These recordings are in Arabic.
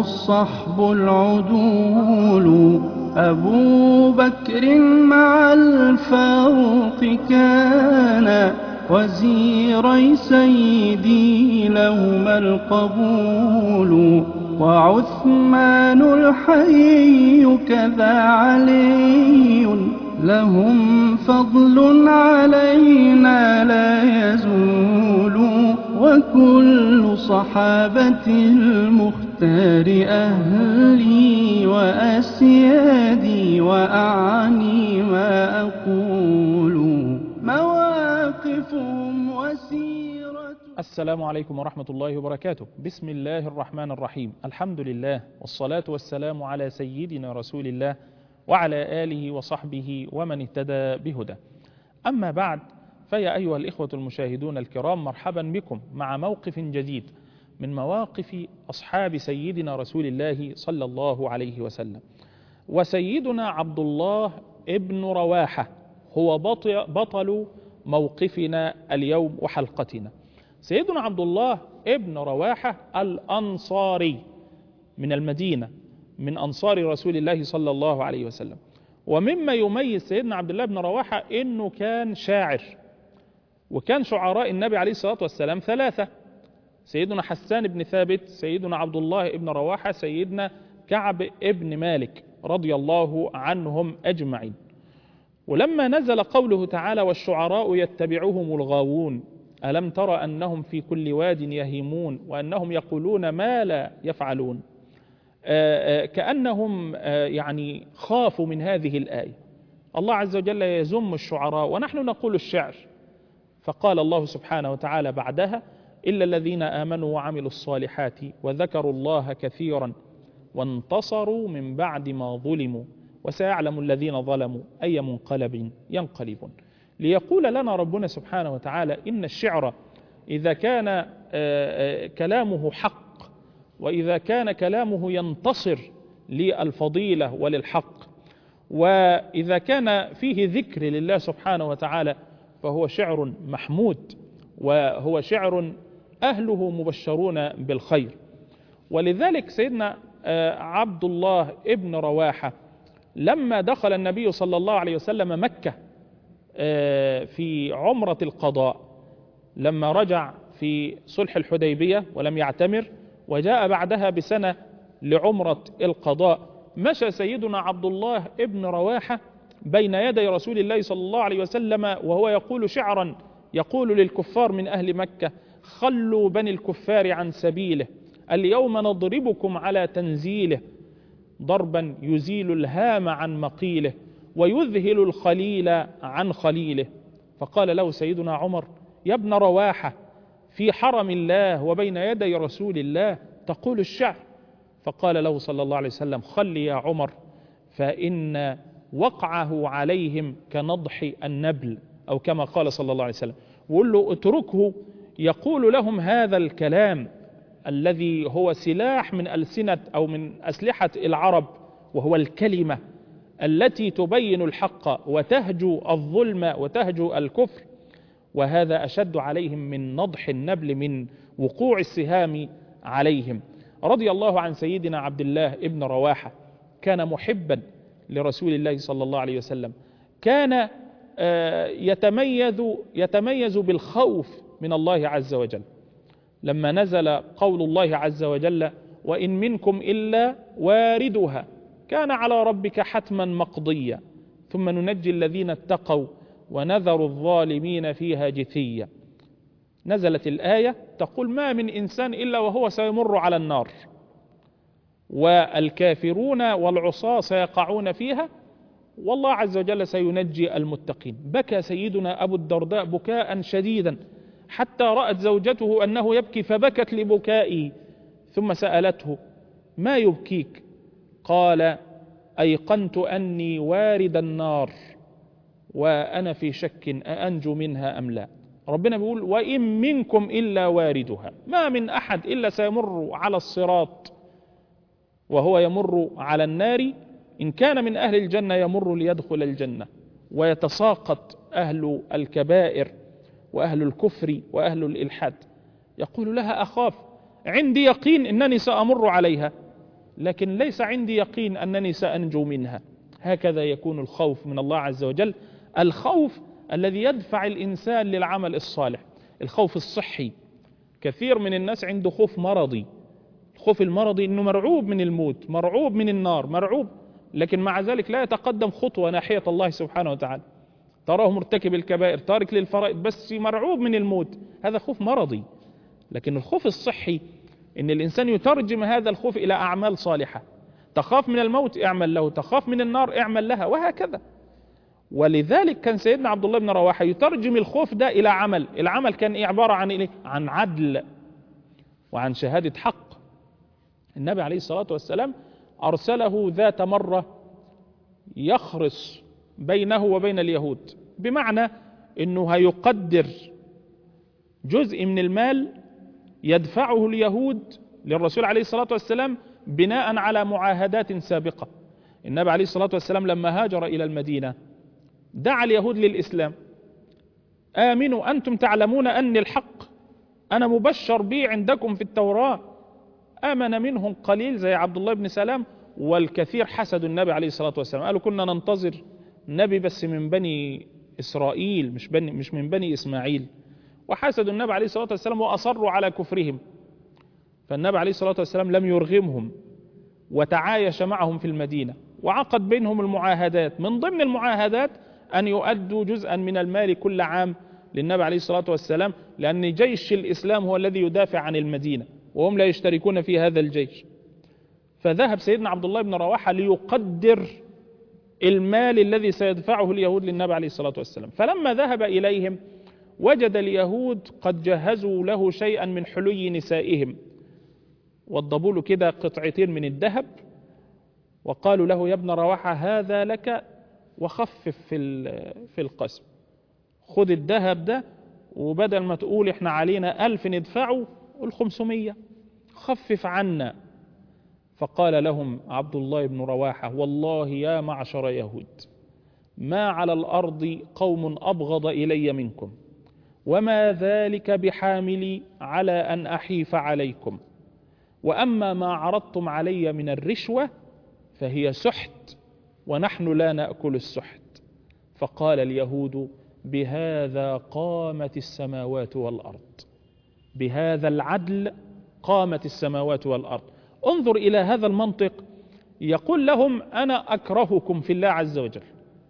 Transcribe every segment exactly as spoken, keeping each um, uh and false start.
الصحب العدول. أبو بكر مع الفاروق كان وزيري سيدي لهما القبول. وعثمان الحي كذا علي لهم فضل علينا لا يزول. وكل صحابة المختار أهلي وأسيادي وأعني ما أقول مواقفهم وسيرة. السلام عليكم ورحمة الله وبركاته. بسم الله الرحمن الرحيم. الحمد لله والصلاة والسلام على سيدنا رسول الله وعلى آله وصحبه ومن اهتدى بهدى. أما بعد، فيا أيها الإخوة المشاهدون الكرام، مرحبا بكم مع موقف جديد من مواقف أصحاب سيدنا رسول الله صلى الله عليه وسلم. وسيدنا عبد الله ابن رواحة هو بطل موقفنا اليوم وحلقتنا. سيدنا عبد الله ابن رواحة الأنصاري من المدينة، من أنصار رسول الله صلى الله عليه وسلم. ومما يميز سيدنا عبد الله بن رواحة إنه كان شاعر، وكان شعراء النبي عليه الصلاة والسلام ثلاثة: سيدنا حسان بن ثابت، سيدنا عبد الله ابن رواحة، سيدنا كعب ابن مالك رضي الله عنهم أجمعين. ولما نزل قوله تعالى: والشعراء يتبعهم الغاوون ألم تر أنهم في كل واد يهيمون وأنهم يقولون ما لا يفعلون، آآ آآ كأنهم آآ يعني خافوا من هذه الآية. الله عز وجل يذم الشعراء ونحن نقول الشعر، فقال الله سبحانه وتعالى بعدها: إلا الذين آمنوا وعملوا الصالحات وذكروا الله كثيرا وانتصروا من بعد ما ظلموا وسيعلم الذين ظلموا أي منقلب ينقلبون. ليقول لنا ربنا سبحانه وتعالى إن الشعر إذا كان كلامه حق، وإذا كان كلامه ينتصر للفضيلة وللحق، وإذا كان فيه ذكر لله سبحانه وتعالى، فهو شعر محمود، وهو شعر أهله مبشرون بالخير. ولذلك سيدنا عبد الله ابن رواحة لما دخل النبي صلى الله عليه وسلم مكة في عمرة القضاء، لما رجع في صلح الحديبية ولم يعتمر، وجاء بعدها بسنة لعمرة القضاء، مشى سيدنا عبد الله ابن رواحة بين يدي رسول الله صلى الله عليه وسلم وهو يقول شعرا، يقول للكفار من أهل مكة: خلوا بني الكفار عن سبيله، اليوم نضربكم على تنزيله، ضربا يزيل الهام عن مقيله ويذهل الخليل عن خليله. فقال له سيدنا عمر: يا ابن رواحة، في حرم الله وبين يدي رسول الله تقول الشعر؟ فقال له صلى الله عليه وسلم: خل يا عمر، فإن وقعه عليهم كنضح النبل، أو كما قال صلى الله عليه وسلم. وقل له اتركه يقول لهم هذا الكلام الذي هو سلاح من ألسنة أو من أسلحة العرب، وهو الكلمة التي تبين الحق وتهجو الظلم وتهجو الكفر، وهذا أشد عليهم من نضح النبل، من وقوع السهام عليهم. رضي الله عن سيدنا عبد الله ابن رواحة، كان محبا لرسول الله صلى الله عليه وسلم، كان يتميز يتميز بالخوف من الله عز وجل. لما نزل قول الله عز وجل: وإن منكم إلا واردها كان على ربك حتما مقضيا ثم ننجي الذين اتقوا ونذر الظالمين فيها جثيا، نزلت الآية تقول: ما من إنسان إلا وهو سيمر على النار، والكافرون والعصاة سيقعون فيها، والله عز وجل سينجي المتقين. بكى سيدنا أبو الدرداء بكاء شديدا حتى رأت زوجته أنه يبكي فبكت لبكائه، ثم سألته: ما يبكيك؟ قال: أيقنت أني وارد النار وأنا في شك أأنجو منها أم لا. ربنا بيقول: وإن منكم إلا واردها، ما من أحد إلا سيمر على الصراط وهو يمر على النار، إن كان من أهل الجنة يمر ليدخل الجنة، ويتساقط أهل الكبائر وأهل الكفر وأهل الإلحاد. يقول لها: أخاف، عندي يقين أنني سأمر عليها، لكن ليس عندي يقين أنني سأنجو منها. هكذا يكون الخوف من الله عز وجل، الخوف الذي يدفع الإنسان للعمل الصالح، الخوف الصحي. كثير من الناس عنده خوف مرضي، الخوف المرضي إنه مرعوب من الموت، مرعوب من النار، مرعوب، لكن مع ذلك لا يتقدم خطوة ناحية الله سبحانه وتعالى. تراه مرتكب الكبائر، تارك للفرائض، بس مرعوب من الموت، هذا خوف مرضي. لكن الخوف الصحي إن الإنسان يترجم هذا الخوف إلى أعمال صالحة. تخاف من الموت، اعمل له، تخاف من النار، اعمل لها، وهكذا. ولذلك كان سيدنا عبد الله بن رواحة يترجم الخوف ده إلى عمل. العمل كان إيه؟ عبارة عن إيه؟ عن عدل وعن شهادة حق. النبي عليه الصلاة والسلام أرسله ذات مرة يخرص بينه وبين اليهود، بمعنى أنه هيقدر جزء من المال يدفعه اليهود للرسول عليه الصلاة والسلام بناء على معاهدات سابقة. النبي عليه الصلاة والسلام لما هاجر إلى المدينة دعا اليهود للإسلام: آمنوا أنتم تعلمون أن الحق أنا مبشر به عندكم في التوراة. آمن منهم قليل زي عبد الله بن سلام، والكثير حسدوا النبي عليه الصلاة والسلام، قالوا كنا ننتظر نبي بس من بني إسرائيل، مش, بني مش من بني إسماعيل، وحسدوا النبي عليه الصلاة والسلام وأصروا على كفرهم. فالنبي عليه الصلاة والسلام لم يرغمهم وتعايش معهم في المدينة وعقد بينهم المعاهدات. من ضمن المعاهدات أن يؤدوا جزءا من المال كل عام للنبي عليه الصلاة والسلام، لأن جيش الإسلام هو الذي يدافع عن المدينة وهم لا يشتركون في هذا الجيش. فذهب سيدنا عبد الله بن رواحة ليقدر المال الذي سيدفعه اليهود للنبي عليه الصلاة والسلام. فلما ذهب إليهم وجد اليهود قد جهزوا له شيئا من حلي نسائهم، وضبوا له كده قطعتين من الذهب وقالوا له: يا ابن رواحة هذا لك وخفف في في القسم، خذ الذهب ده وبدل ما تقول احنا علينا ألف ندفعه قل خمسمية، خفف عنا. فقال لهم عبد الله بن رواحة: والله يا معشر يهود ما على الأرض قوم أبغض إلي منكم، وما ذلك بحاملي على أن أحيف عليكم، وأما ما عرضتم علي من الرشوة فهي سحت ونحن لا نأكل السحت. فقال اليهود: بهذا قامت السماوات والأرض، بهذا العدل قامت السماوات والأرض. انظر إلى هذا المنطق، يقول لهم: أنا أكرهكم في الله عز وجل،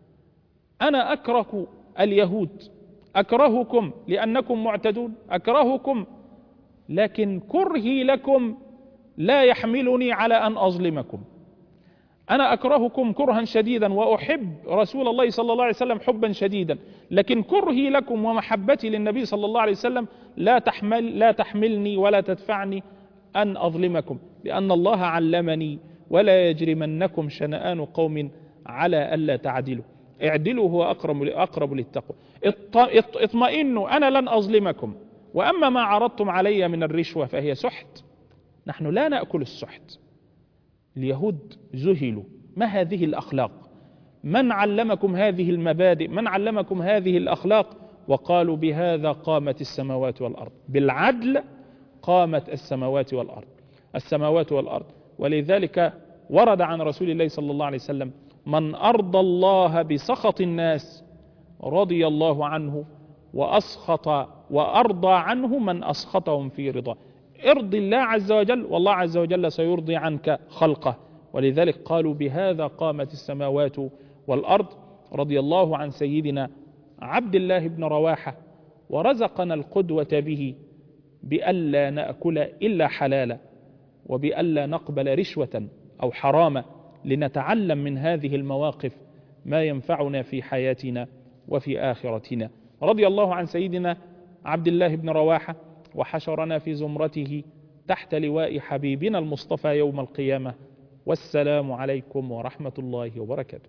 أنا أكره اليهود، أكرهكم لأنكم معتدون، أكرهكم، لكن كرهي لكم لا يحملني على أن أظلمكم. أنا أكرهكم كرها شديدا وأحب رسول الله صلى الله عليه وسلم حبا شديدا، لكن كرهي لكم ومحبتي للنبي صلى الله عليه وسلم لا تحمل لا تحملني ولا تدفعني أن أظلمكم، لأن الله علمني: ولا يجرمنكم شنآن قوم على ألا تعدلوا، اعدلوا هو أقرب أقرب للتقوى. اطمئنوا أنا لن أظلمكم، وأما ما عرضتم علي من الرشوة فهي سحت، نحن لا نأكل السحت. اليهود ذهلوا: ما هذه الأخلاق؟ من علمكم هذه المبادئ؟ من علمكم هذه الأخلاق؟ وقالوا: بهذا قامت السماوات والأرض، بالعدل قامت السماوات والأرض، السماوات والأرض. ولذلك ورد عن رسول الله صلى الله عليه وسلم: من أرضى الله بسخط الناس رضي الله عنه، وأسخط وأرضى عنه من أسخطهم في رضاه. ارضي الله عز وجل والله عز وجل سيرضي عنك خلقه. ولذلك قالوا: بهذا قامت السماوات والأرض. رضي الله عن سيدنا عبد الله بن رواحة، ورزقنا القدوة به بألا نأكل إلا حلالا، وبألا نقبل رشوة أو حراما، لنتعلم من هذه المواقف ما ينفعنا في حياتنا وفي آخرتنا. رضي الله عن سيدنا عبد الله بن رواحة، وحشرنا في زمرته تحت لواء حبيبنا المصطفى يوم القيامة. والسلام عليكم ورحمة الله وبركاته.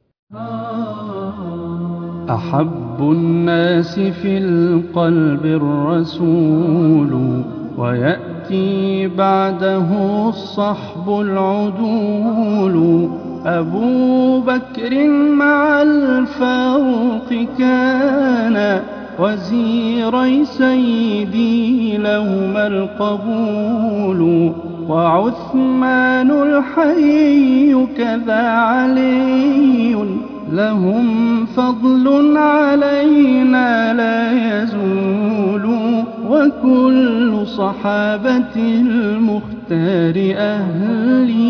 أحب الناس في القلب الرسول، ويأتي بعده الصحب العدول. أبو بكر مع الفاروق كان، وزيري سيدي لهما القبول. وعثمان الحي كذا علي لهم فضل علينا لا يزول وكل صحابة المختار أهلي